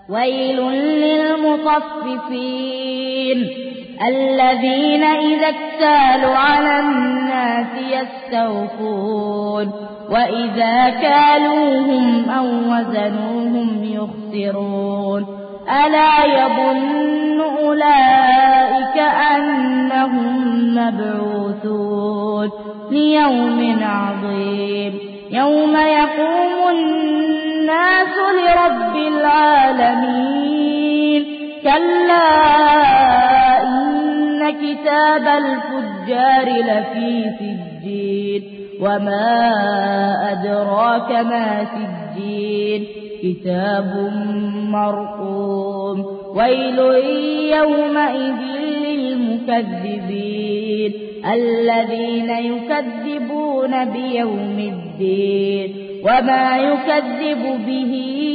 ويل للمطففين الذين إذا اكتالوا على الناس يستوفون وإذا كالوهم أو وزنوهم يخسرون ألا يظن أولئك أنهم مبعوثون ليوم عظيم يوم يقوم الناس لرب العالمين كلا إن كتاب الفجار لفي سجين وما أدراك ما سجين كتاب مرقوم ويل يومئذ للمكذبين الذين يكذبون بيوم الدين وما يكذب به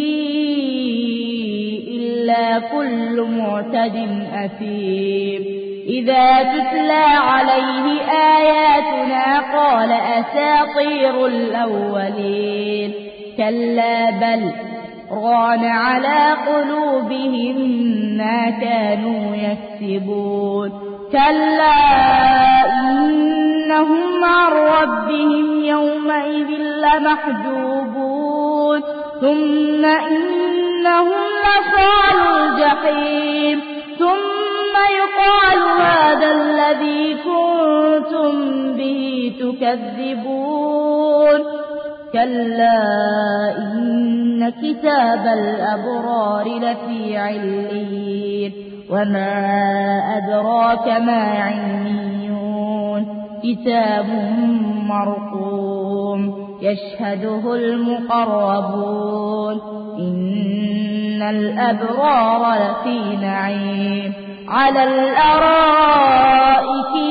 إلا كل معتد أثيم إذا تتلى عليه آياتنا قال أساطير الأولين كلا بل ران على قلوبهم ما كانوا يكسبون كلا إنهم عن ربهم يومئذ لمحجوبون ثم إنهم لصالوا الجحيم ثم يقال هذا الذي كنتم به تكذبون كلا إن كتاب الأبرار لفي عليين وما أدراك ما عليون كتاب مرقوم يشهده المقربون إن الأبرار لفي نعيم على الأرائك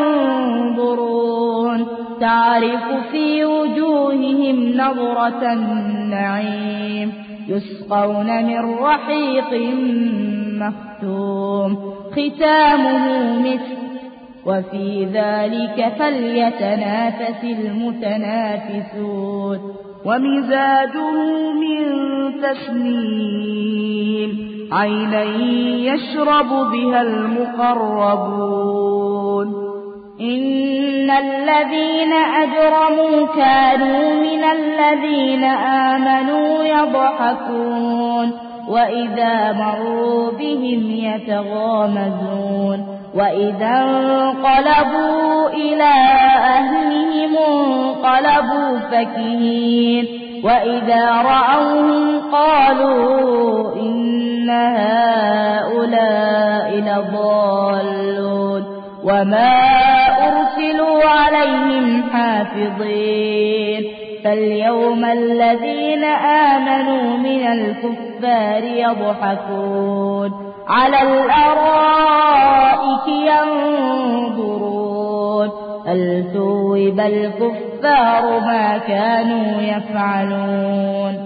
ينظرون تعرف في وجوههم نظرة النعيم يسقون من رحيق مختوم ختامه مسك وفي ذلك فليتنافس المتنافسون ومزاجه من تسنيم عينا يشرب بها المقربون إن الذين أجرموا كانوا من الذين آمنوا يضحكون وإذا مروا بهم يتغامزون وإذا انقلبوا إلى أهلهم انقلبوا فكهين وإذا رأوهم قالوا إن هؤلاء لضالون وما أرسلوا عليهم حافظين فاليوم الذين آمنوا من الكفار يضحكون على الأرائك ينظرون هل ثوب الكفار ما كانوا يفعلون